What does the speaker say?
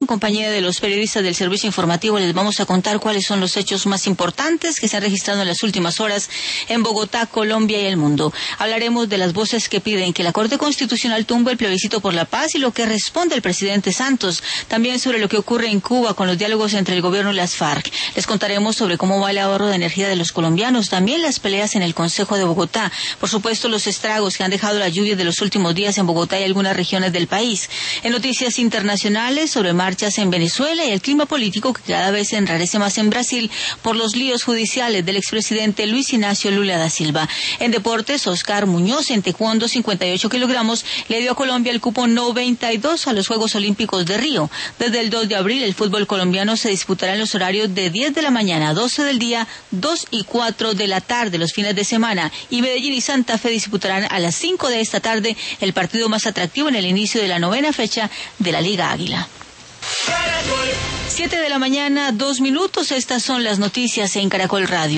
En compañía de los periodistas del servicio informativo les vamos a contar cuáles son los hechos más importantes que se han registrado en las últimas horas en Bogotá, Colombia y el mundo. Hablaremos de las voces que piden que la Corte Constitucional tumbe el plebiscito por la paz y lo que responde el presidente Santos. También sobre lo que ocurre en Cuba con los diálogos entre el gobierno y las FARC. Les contaremos sobre cómo va el ahorro de energía de los colombianos, también las peleas en el Consejo de Bogotá. Por supuesto, los estragos que han dejado las lluvias de los últimos días en Bogotá y algunas regiones del país. En noticias internacionales, sobre marchas en Venezuela y el clima político que cada vez se enrarece más en Brasil por los líos judiciales del expresidente Luis Ignacio Lula da Silva. En deportes, Oscar Muñoz en taekwondo 58 kilogramos le dio a Colombia el cupo 92 a los Juegos Olímpicos de Río. Desde el 2 de abril el fútbol colombiano se disputará en los horarios de 10 de la mañana a 12 del día, 2 y 4 de la tarde los fines de semana, y Medellín y Santa Fe disputarán a las 5 de esta tarde el partido más atractivo en el inicio de la 9ª fecha de la Liga Águila. 7 de la mañana, 2 minutos. Estas son las noticias en Caracol Radio.